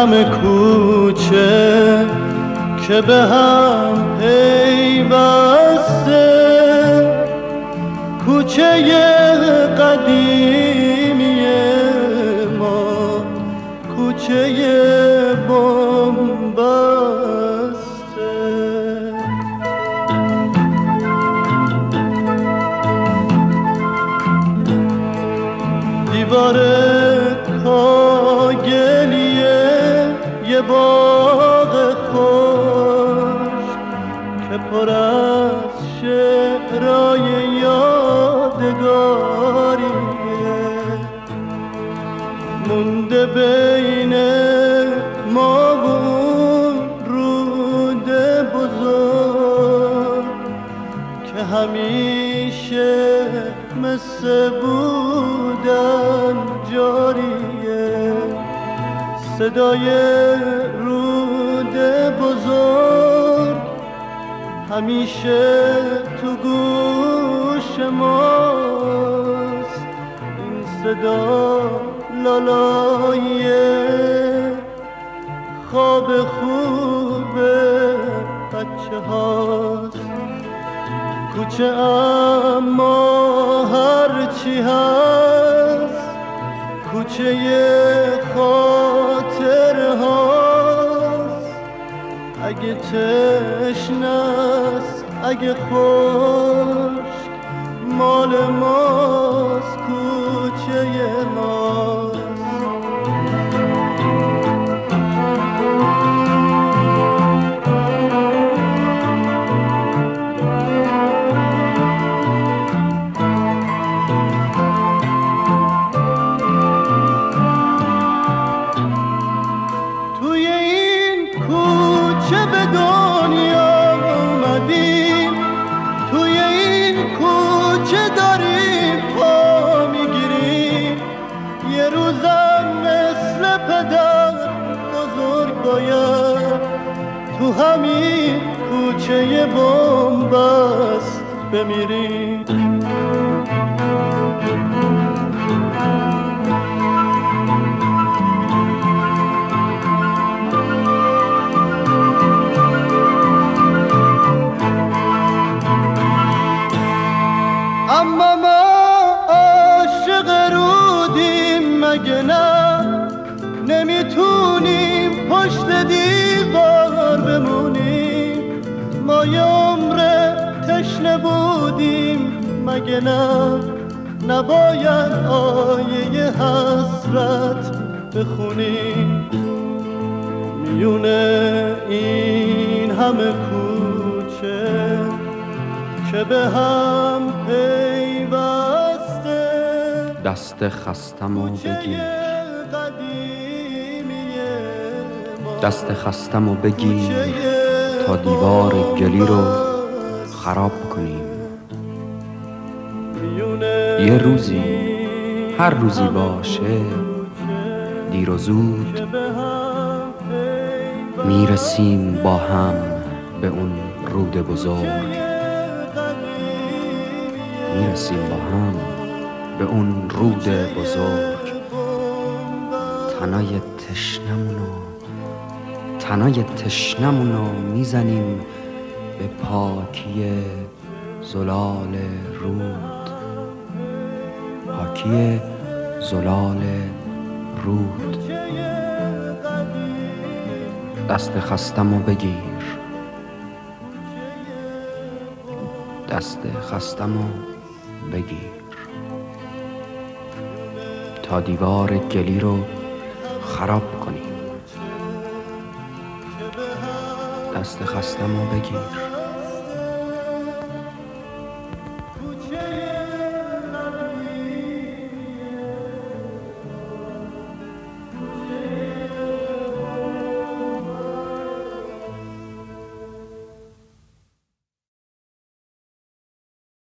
همه کوچه که به هم پیوسته، کوچه قدیمی ما، کوچه بن‌بسته. دیوار کاگلیه یه باغ خوش که پر از شعرهای یادگاریه، مونده بین ما و اون رود بزرگ که همیشه مثل بودن جاریه. صدای رود بزرگ همیشه تو گوش ماست، این صدا لالای خواب خوب بچه هاست. کوچه اما هرچی هست کوچه خاطر هاست، اگه تشنست اگه خشک مال ماست، کوچه ماست. توی این کوچه به دنیا اومدیم، توی این کوچه داریم پا میگیریم، یه روزم مثل پدر بزرگ باید تو همین کوچه بن‌بست بمیریم. اما ما عاشق رودیم مگه نه؟ نمیتونیم پشت دیوار بمونیم، ما یه عمر تشنه بودیم مگه نه؟ نباید آیه حسرت بخونیم. میونه این همه کوچه که به هم پیوسته، دست خستم و بگیر، دست خستم و بگیر تا دیوار گلی رو خراب کنیم. یه روزی، هر روزی باشه، دیر و زود میرسیم با هم به اون رود بزرگ، میرسیم با هم به اون رود بزرگ. تنای تشنمونو میزنیم به پاکی زلال رود، پاکی زلال رود. دست خستمو بگیر، دست خستمو بگیر تا دیوار گلی رو خراب کنیم. دست خستمو بگیر.